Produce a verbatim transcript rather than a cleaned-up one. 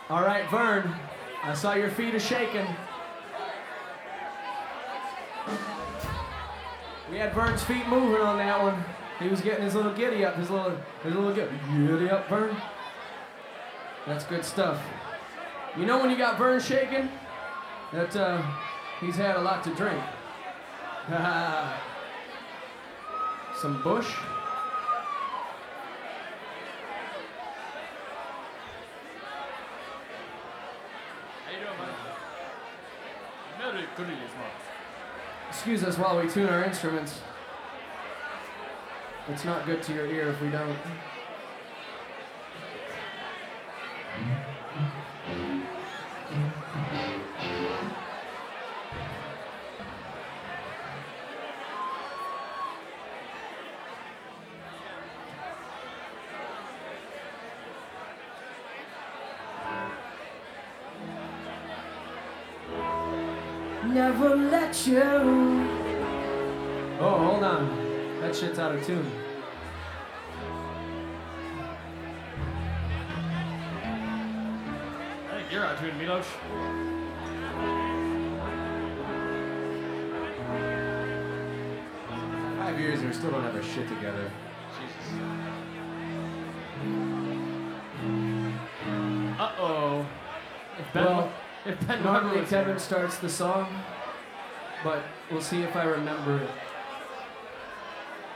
All right, Vern, I saw your feet are shaking. We had Vern's feet moving on that one. He was getting his little giddy up, his little, his little giddy, giddy up, Vern. That's good stuff. You know when you got Vern shaking? That uh, he's had a lot to drink. Some Bush. How you doing, man? Merry Christmas. Excuse us while we tune our instruments. It's not good to your ear if we don't. Never let you. Oh, hold on. That shit's out of tune. I think you're out of tune, Milos. Five years and we still don't have our shit together. Jesus. Uh-oh. If Ben, Well, if Ben normally was Kevin here. starts the song, but we'll see if I remember it.